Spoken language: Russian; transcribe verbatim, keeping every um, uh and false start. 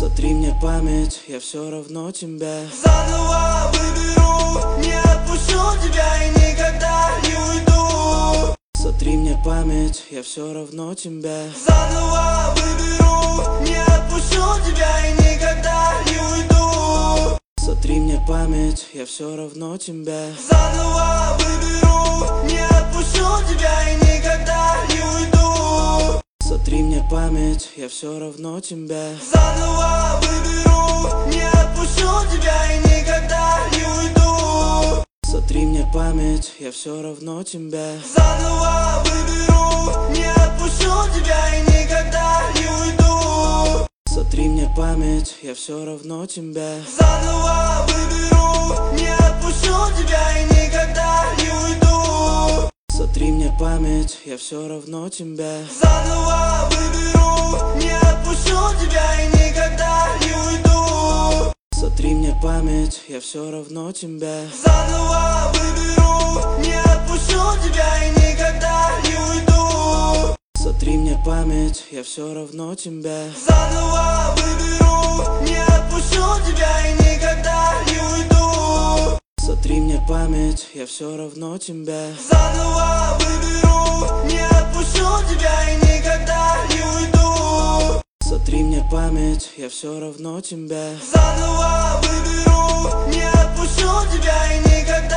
Сотри мне память, я все равно тебя заново выберу, не отпущу тебя и никогда не уйду. Сотри мне память, я все равно тебя заново выберу, не отпущу тебя и никогда не уйду. Сотри мне память, я все равно тебя заново выберу, не отпущу тебя и никогда не уйду. Сотри мне память, я все равно тебя заново выберу, не отпущу тебя и никогда не уйду. Сотри мне память, я все равно тебя заново выберу, не отпущу тебя и никогда не уйду. Сотри мне память, я все равно тебя заново выберу, не отпущу тебя и никогда не уйду. Сотри мне память, я все равно тебя заново выберу, не отпущу тебя и никогда не уйду. Сотри мне память, я все равно тебя заново выберу, не отпущу тебя и никогда не уйду. Сотри мне память, я все равно тебя заново выберу, не отпущу тебя и никогда не уйду. Сотри мне память, я все равно тебя заново выберу, не отпущу тебя и никогда не уйду. Сотри мне память, я все равно тебя заново выберу, не отпущу тебя и никогда